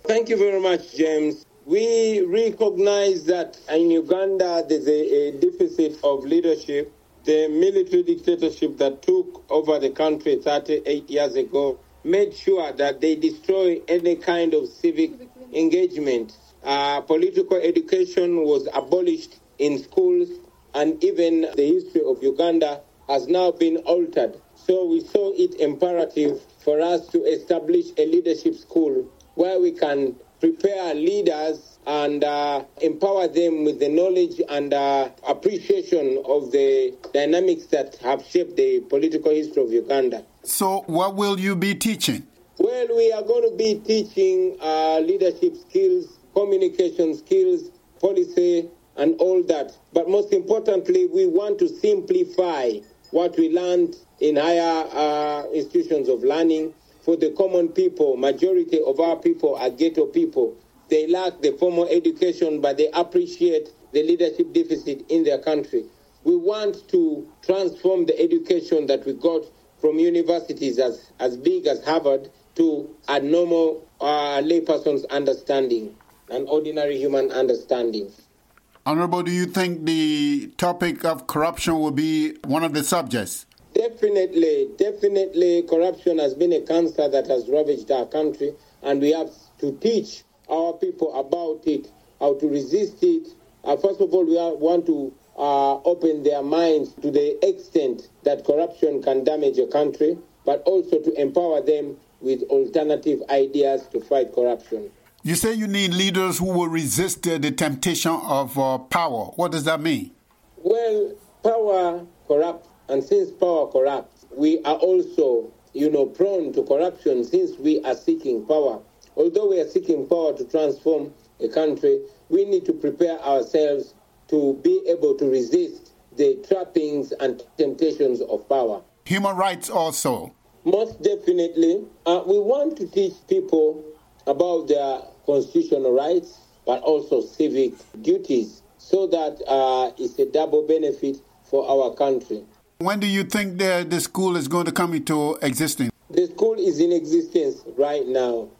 Thank you very much, James. We recognize that in Uganda there's a deficit of leadership. The military dictatorship that took over the country 38 years ago made sure that they destroy any kind of civic engagement. Political education was abolished in schools, and even the history of Uganda has now been altered. So we saw it imperative for us to establish a leadership school where we can prepare leaders and empower them with the knowledge and appreciation of the dynamics that have shaped the political history of Uganda. So what will you be teaching? Well, we are going to be teaching leadership skills, communication skills, policy, and all that. But most importantly, we want to simplify what we learned in higher institutions of learning. For the common people, majority of our people are ghetto people. They lack the formal education, but they appreciate the leadership deficit in their country. We want to transform the education that we got from universities as big as Harvard to a normal layperson's understanding, an ordinary human understanding. Honorable, do you think the topic of corruption will be one of the subjects? Definitely, corruption has been a cancer that has ravaged our country, and we have to teach our people about it, how to resist it. First of all, we want to open their minds to the extent that corruption can damage a country, but also to empower them with alternative ideas to fight corruption. You say you need leaders who will resist the temptation of power. What does that mean? Well, power corrupts. And since power corrupts, we are also, prone to corruption since we are seeking power. Although we are seeking power to transform a country, we need to prepare ourselves to be able to resist the trappings and temptations of power. Human rights also. Most definitely. We want to teach people about their constitutional rights, but also civic duties, so that it's a double benefit for our country. When do you think the school is going to come into existence? The school is in existence right now.